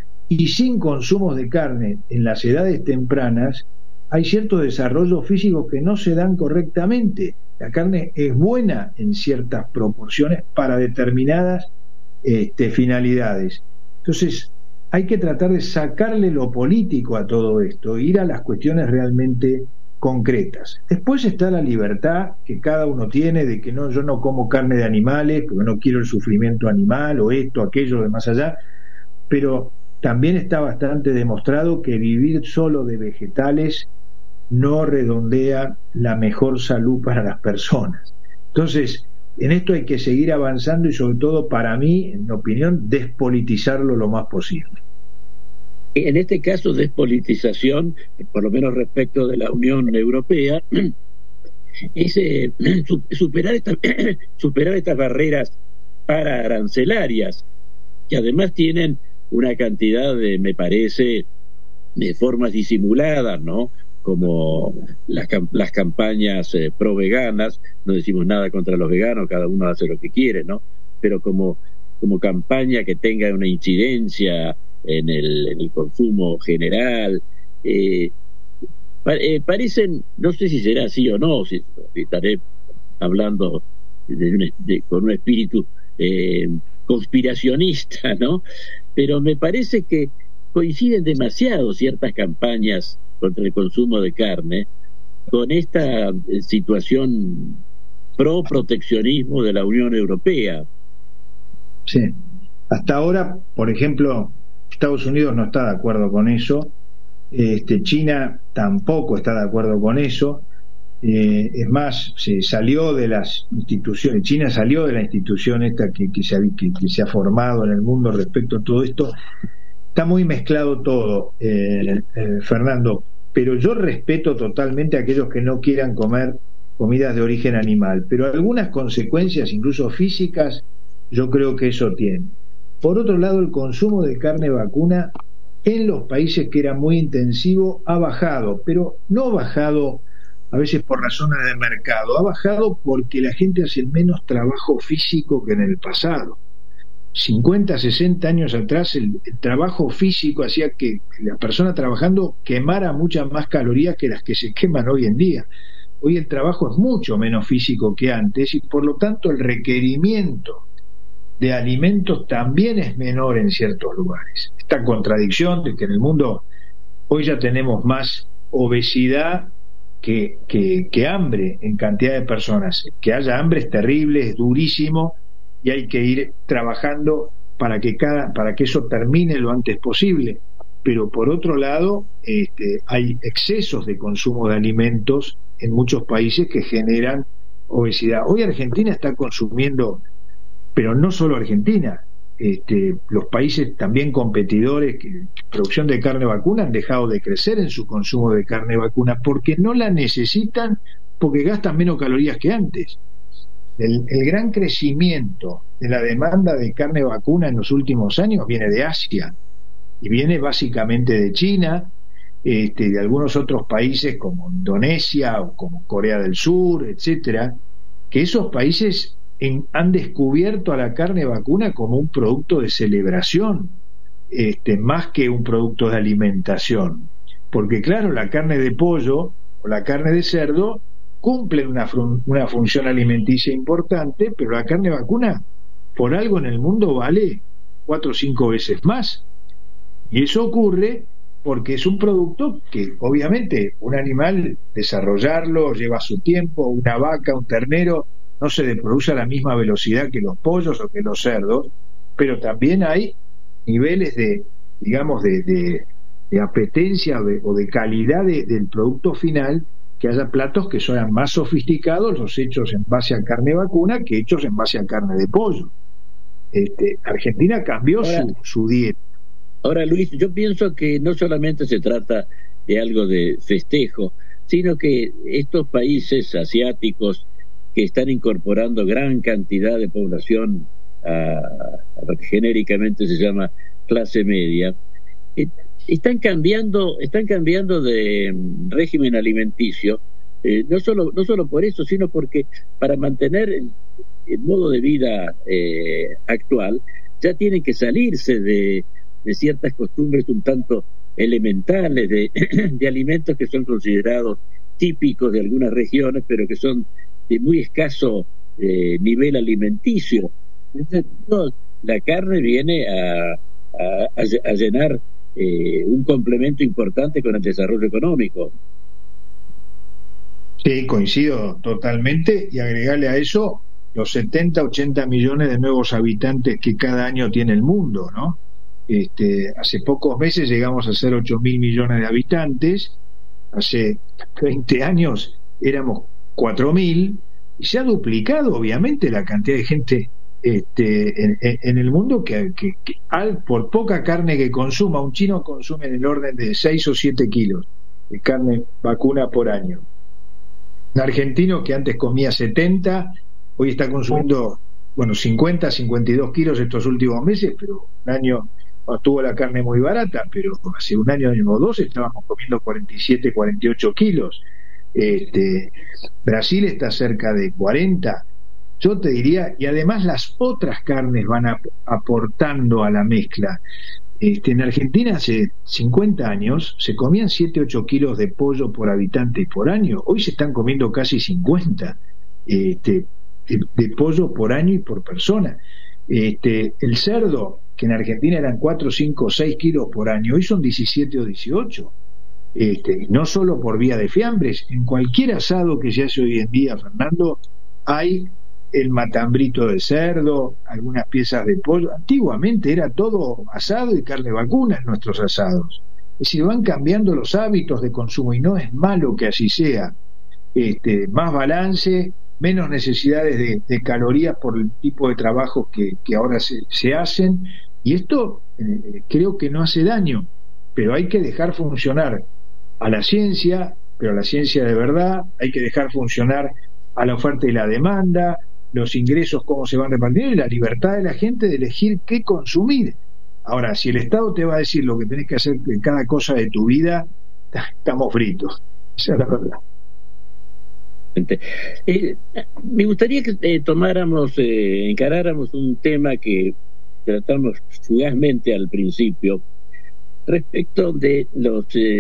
y sin consumos de carne en las edades tempranas hay ciertos desarrollos físicos que no se dan correctamente. La carne es buena en ciertas proporciones para determinadas este, finalidades. Entonces, hay que tratar de sacarle lo político a todo esto, ir a las cuestiones realmente concretas. Después está la libertad que cada uno tiene de que no, yo no como carne de animales porque no quiero el sufrimiento animal o esto, aquello, de más allá, pero también está bastante demostrado que vivir solo de vegetales no redondea la mejor salud para las personas. Entonces, en esto hay que seguir avanzando y sobre todo, para mí, en mi opinión, despolitizarlo lo más posible. En este caso, despolitización, por lo menos respecto de la Unión Europea, es eh, superar, esta, superar estas barreras para arancelarias, que además tienen una cantidad de, me parece, de formas disimuladas, ¿no? Como las, las campañas eh, pro veganas, no decimos nada contra los veganos, cada uno hace lo que quiere, ¿no? Pero como, como campaña que tenga una incidencia en el, en el consumo general, eh, pa, eh, parecen, no sé si será así o no, si, si estaré hablando de un, de, con un espíritu eh, conspiracionista, ¿no? Pero me parece que coinciden demasiado ciertas campañas contra el consumo de carne con esta situación pro proteccionismo de la Unión Europea. Sí, hasta ahora, por ejemplo, Estados Unidos no está de acuerdo con eso, este, China tampoco está de acuerdo con eso, eh, es más, se salió de las instituciones, China salió de la institución esta que, que, se ha, que, que se ha formado en el mundo respecto a todo esto. Está muy mezclado todo, eh, eh, Fernando, pero yo respeto totalmente a aquellos que no quieran comer comidas de origen animal, pero algunas consecuencias, incluso físicas, yo creo que eso tiene. Por otro lado, el consumo de carne vacuna en los países que era muy intensivo ha bajado, pero no ha bajado a veces por razones de mercado, ha bajado porque la gente hace menos trabajo físico que en el pasado. cincuenta, sesenta años atrás el, el trabajo físico hacía que la persona trabajando quemara muchas más calorías que las que se queman hoy en día. Hoy el trabajo es mucho menos físico que antes y por lo tanto el requerimiento de alimentos también es menor en ciertos lugares. Esta contradicción de que en el mundo hoy ya tenemos más obesidad que, que, que hambre en cantidad de personas. Que haya hambre es terrible, es durísimo, y hay que ir trabajando para que cada para que eso termine lo antes posible. Pero por otro lado, este, hay excesos de consumo de alimentos en muchos países que generan obesidad. Hoy Argentina está consumiendo, pero no solo Argentina, este, los países también competidores que producción de carne vacuna han dejado de crecer en su consumo de carne vacuna porque no la necesitan, porque gastan menos calorías que antes. El, el gran crecimiento de la demanda de carne vacuna en los últimos años viene de Asia y viene básicamente de China, este, de algunos otros países como Indonesia o como Corea del Sur, etcétera, que esos países en, han descubierto a la carne vacuna como un producto de celebración, este, más que un producto de alimentación, porque claro, la carne de pollo o la carne de cerdo cumplen una, una función alimenticia importante, pero la carne vacuna por algo en el mundo vale cuatro o cinco veces más, y eso ocurre porque es un producto que obviamente un animal desarrollarlo lleva su tiempo, una vaca, un ternero no se reproduce a la misma velocidad que los pollos o que los cerdos, pero también hay niveles de, digamos, de, de, de apetencia de, o de calidad de, del producto final, que haya platos que sean más sofisticados, los hechos en base a carne vacuna, que hechos en base a carne de pollo. Este, Argentina cambió ahora, su, su dieta. Ahora, Luis, yo pienso que no solamente se trata de algo de festejo, sino que estos países asiáticos que están incorporando gran cantidad de población a, a lo que genéricamente se llama clase media, eh, están cambiando, están cambiando de régimen alimenticio, eh, no solo no solo por eso, sino porque para mantener el, el modo de vida eh, actual ya tienen que salirse de, de ciertas costumbres un tanto elementales de, de alimentos que son considerados típicos de algunas regiones, pero que son de muy escaso eh, nivel alimenticio. Entonces, no, la carne viene a, a, a llenar eh, un complemento importante con el desarrollo económico. Sí, coincido totalmente, y agregarle a eso los setenta, ochenta millones de nuevos habitantes que cada año tiene el mundo, ¿no? Este, hace pocos meses llegamos a ser ocho mil millones de habitantes, hace veinte años éramos cuatro mil, y se ha duplicado obviamente la cantidad de gente este, en, en el mundo que, que, que al, por poca carne que consuma, un chino consume en el orden de seis o siete kilos de carne vacuna por año. Un argentino que antes comía setenta, hoy está consumiendo, bueno, cincuenta, cincuenta y dos kilos estos últimos meses, pero un año tuvo la carne muy barata, pero hace un año, año o dos estábamos comiendo cuarenta y siete, cuarenta y ocho kilos. Este, Brasil está cerca de cuarenta. Yo te diría, y además las otras carnes van a, aportando a la mezcla. Este, en Argentina hace cincuenta años se comían siete, ocho kilos de pollo por habitante y por año. Hoy se están comiendo casi cincuenta este, de, de pollo por año y por persona. Este, el cerdo, que en Argentina eran cuatro, cinco, seis kilos por año, hoy son diecisiete o dieciocho. Este, no solo por vía de fiambres, en cualquier asado que se hace hoy en día, Fernando, hay el matambrito de cerdo, algunas piezas de pollo. Antiguamente era todo asado y carne vacuna en nuestros asados. Es decir, van cambiando los hábitos de consumo, y no es malo que así sea. Este, más balance, menos necesidades de, de calorías por el tipo de trabajos que, que ahora se, se hacen, y esto eh, creo que no hace daño, pero hay que dejar funcionar a la ciencia, pero a la ciencia de verdad, hay que dejar funcionar a la oferta y la demanda, los ingresos cómo se van repartiendo y la libertad de la gente de elegir qué consumir. Ahora, si el Estado te va a decir lo que tenés que hacer en cada cosa de tu vida, estamos fritos. Esa es la verdad. Eh, me gustaría que eh, tomáramos, eh, encaráramos un tema que tratamos fugazmente al principio, respecto de los, eh,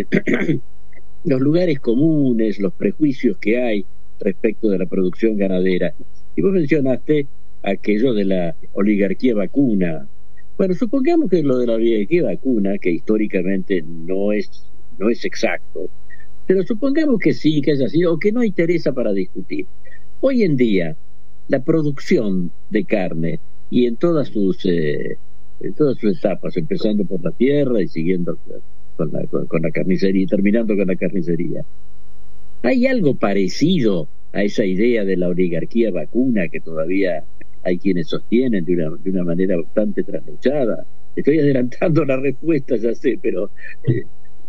los lugares comunes, los prejuicios que hay respecto de la producción ganadera. Y vos mencionaste aquello de la oligarquía vacuna. Bueno, supongamos que lo de la oligarquía vacuna, que históricamente no es, no es exacto, pero supongamos que sí, que haya sido, o que no interesa para discutir. Hoy en día, la producción de carne, y en todas sus eh, en todas sus etapas, empezando por la tierra y siguiendo con la, con, con la carnicería y terminando con la carnicería, ¿hay algo parecido a esa idea de la oligarquía vacuna que todavía hay quienes sostienen de una, de una manera bastante trasnochada? Estoy adelantando la respuesta, ya sé, pero... Eh...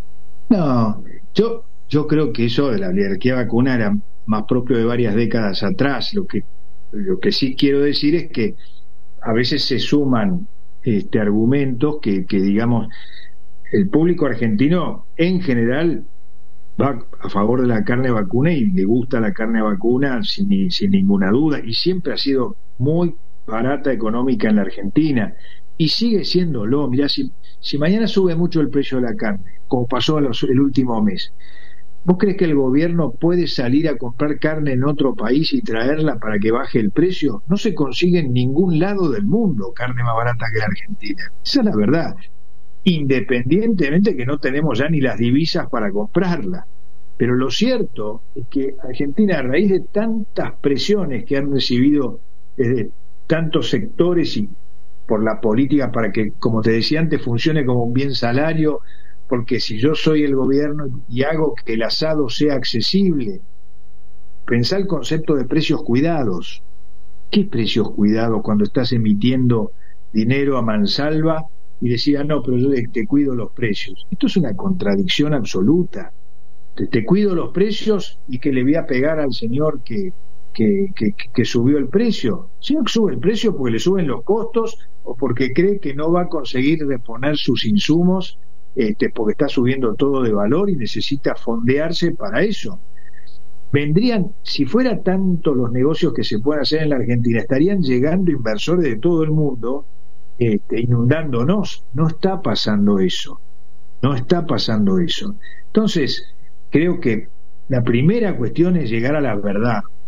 No, yo... Yo creo que eso de la oligarquía vacuna era más propio de varias décadas atrás. Lo que, lo que sí quiero decir es que a veces se suman este, argumentos que, que, digamos, el público argentino en general va a favor de la carne vacuna y le gusta la carne vacuna sin, sin ninguna duda, y siempre ha sido muy barata económica en la Argentina y sigue siéndolo. Mirá, si, si mañana sube mucho el precio de la carne, como pasó los, el último mes, ¿vos crees que el gobierno puede salir a comprar carne en otro país y traerla para que baje el precio? No se consigue en ningún lado del mundo carne más barata que la Argentina. Esa es la verdad. Independientemente que no tenemos ya ni las divisas para comprarla. Pero lo cierto es que Argentina, a raíz de tantas presiones que han recibido desde tantos sectores y por la política para que, como te decía antes, funcione como un bien salario, porque si yo soy el gobierno y hago que el asado sea accesible, pensá el concepto de precios cuidados. ¿Qué precios cuidados cuando estás emitiendo dinero a mansalva y decía, no, pero yo te cuido los precios? Esto es una contradicción absoluta. Te, te cuido los precios y que le voy a pegar al señor que, que, que, que subió el precio. El señor que sube el precio porque le suben los costos o porque cree que no va a conseguir reponer sus insumos, Este, porque está subiendo todo de valor y necesita fondearse para eso. Vendrían, si fuera tanto los negocios que se pueden hacer en la Argentina, estarían llegando inversores de todo el mundo este, inundándonos. No está pasando eso, no está pasando eso. Entonces, creo que la primera cuestión es llegar a la verdad,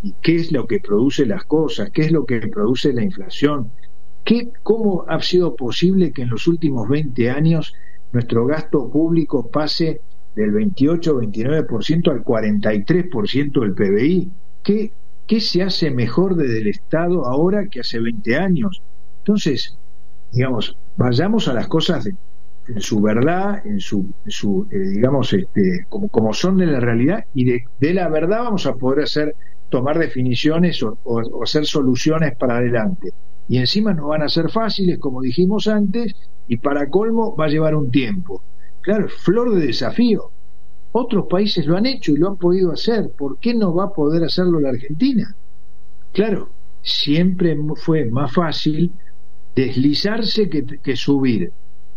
y qué es lo que produce las cosas, qué es lo que produce la inflación, qué, cómo ha sido posible que en los últimos veinte años nuestro gasto público pase del veintiocho o veintinueve por ciento al cuarenta y tres por ciento del P B I. ¿Qué, qué se hace mejor desde el Estado ahora que hace veinte años? Entonces, digamos, vayamos a las cosas de, en su verdad, en su, en su eh, digamos, este, como, como son de la realidad, y de, de la verdad vamos a poder hacer, tomar definiciones o, o, o hacer soluciones para adelante. Y encima no van a ser fáciles, como dijimos antes, y para colmo va a llevar un tiempo. Claro, flor de desafío. Otros países lo han hecho y lo han podido hacer. ¿Por qué no va a poder hacerlo la Argentina? Claro, siempre fue más fácil deslizarse que, que subir.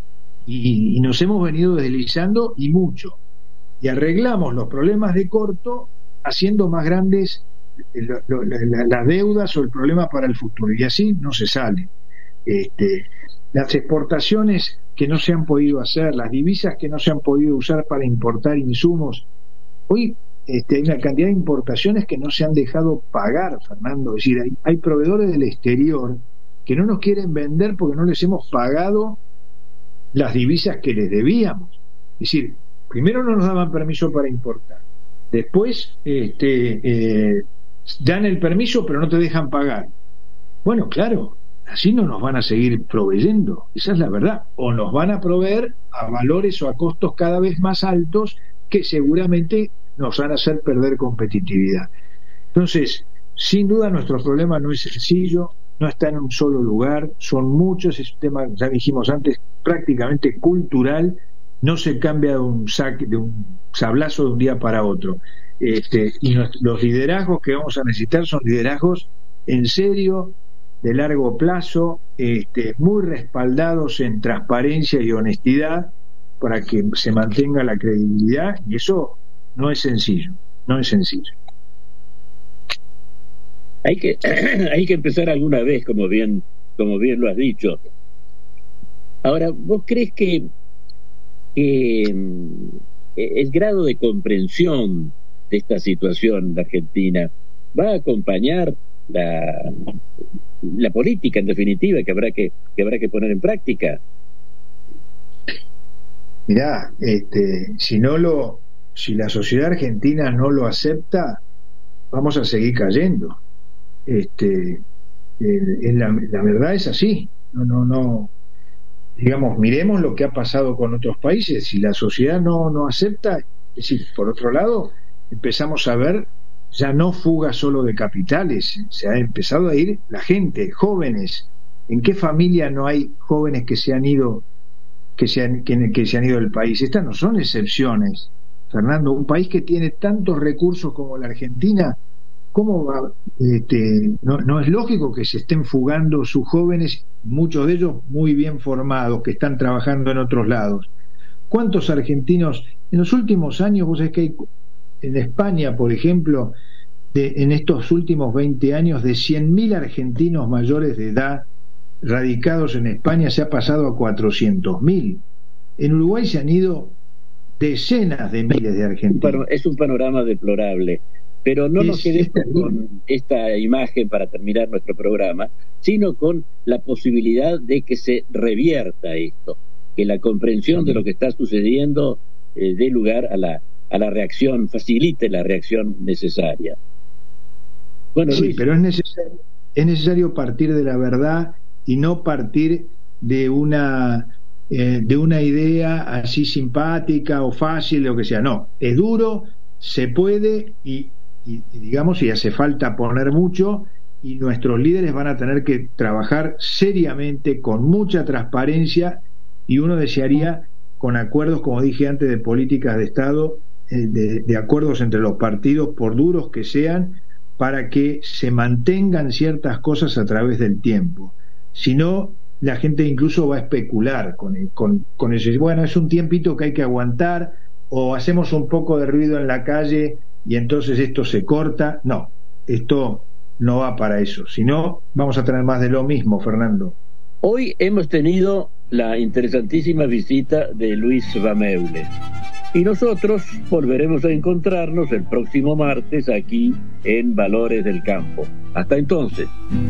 Y, y nos hemos venido deslizando y mucho. Y arreglamos los problemas de corto haciendo más grandes lo, lo, la, las deudas o el problema para el futuro. Y así no se sale. Este, las exportaciones que no se han podido hacer, las divisas que no se han podido usar para importar insumos. Hoy este, hay una cantidad de importaciones que no se han dejado pagar, Fernando. Es decir, hay, hay proveedores del exterior que no nos quieren vender porque no les hemos pagado las divisas que les debíamos. Es decir, primero no nos daban permiso para importar, después este, eh, dan el permiso pero no te dejan pagar. Bueno, claro, así no nos van a seguir proveyendo, esa es la verdad, o nos van a proveer a valores o a costos cada vez más altos que seguramente nos van a hacer perder competitividad. Entonces, sin duda nuestro problema no es sencillo, no está en un solo lugar, son muchos, es un tema, ya dijimos antes, prácticamente cultural, no se cambia de un saque, de un sablazo de un día para otro. Este, y nos, los liderazgos que vamos a necesitar son liderazgos en serio, de largo plazo, este, muy respaldados en transparencia y honestidad para que se mantenga la credibilidad, y eso no es sencillo, no es sencillo. Hay que hay que empezar alguna vez, como bien como bien lo has dicho. Ahora, ¿vos crees que, que el grado de comprensión de esta situación de Argentina va a acompañar la la política en definitiva que habrá que que habrá que poner en práctica? Mirá, este, si no lo si la sociedad argentina no lo acepta, vamos a seguir cayendo. Este, eh, la, la verdad es así. No, no, no. Digamos, miremos lo que ha pasado con otros países. Si la sociedad no, no acepta, es decir, por otro lado, empezamos a ver ya no fuga solo de capitales, se ha empezado a ir la gente, jóvenes. ¿En qué familia no hay jóvenes que se han ido, que se han, que, que se han ido del país? Estas no son excepciones, Fernando. Un país que tiene tantos recursos como la Argentina, ¿cómo va? Este, no, no es lógico que se estén fugando sus jóvenes, muchos de ellos muy bien formados, que están trabajando en otros lados. ¿Cuántos argentinos en los últimos años? Vos sabés que hay, en España, por ejemplo, de, en estos últimos veinte años, de cien mil argentinos mayores de edad radicados en España se ha pasado a cuatrocientos mil. En Uruguay se han ido decenas de miles de argentinos. Es un panorama deplorable. Pero no nos quedemos con esta imagen para terminar nuestro programa, sino con la posibilidad de que se revierta esto, que la comprensión de lo que está sucediendo eh, dé lugar a la a la reacción, facilite la reacción necesaria. Bueno, sí, Luis. pero es necesario, es necesario partir de la verdad y no partir de una eh, de una idea así simpática o fácil, lo que sea. No, es duro, se puede y, y, y digamos, y hace falta poner mucho, y nuestros líderes van a tener que trabajar seriamente, con mucha transparencia, y uno desearía con acuerdos, como dije antes, de políticas de Estado, De, de acuerdos entre los partidos, por duros que sean, para que se mantengan ciertas cosas a través del tiempo. Si no, la gente incluso va a especular con, con, con eso. Bueno, es un tiempito que hay que aguantar, o hacemos un poco de ruido en la calle y entonces esto se corta. No, esto no va para eso. Si no, vamos a tener más de lo mismo, Fernando. Hoy hemos tenido la interesantísima visita de Luis Bameule. Y nosotros volveremos a encontrarnos el próximo martes aquí en Valores del Campo. Hasta entonces.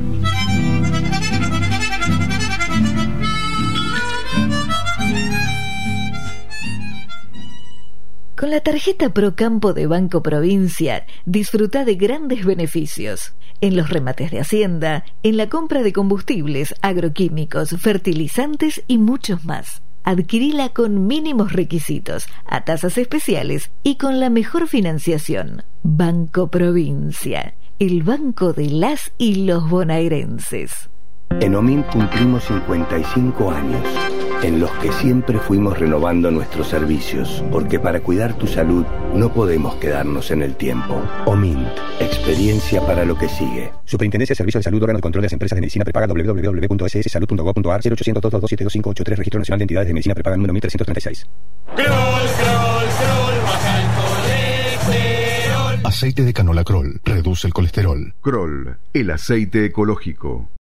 Con la tarjeta Procampo de Banco Provincia, disfruta de grandes beneficios. En los remates de Hacienda, en la compra de combustibles, agroquímicos, fertilizantes y muchos más. Adquirila con mínimos requisitos, a tasas especiales y con la mejor financiación. Banco Provincia, el banco de las y los bonaerenses. En OMINT cumplimos cincuenta y cinco años, en los que siempre fuimos renovando nuestros servicios, porque para cuidar tu salud no podemos quedarnos en el tiempo. OMINT, experiencia para lo que sigue. Superintendencia de Servicios de Salud, órgano de control de las empresas de medicina prepaga, doble u doble u doble u punto ese ese salud punto gob punto ar, cero ochocientos, dos dos dos, siete dos cinco ocho tres, Registro Nacional de Entidades de Medicina Prepaga número mil trescientos treinta y seis. Crol, crol, crol, baja el colesterol. Aceite de canola Crol reduce el colesterol. Crol, el aceite ecológico.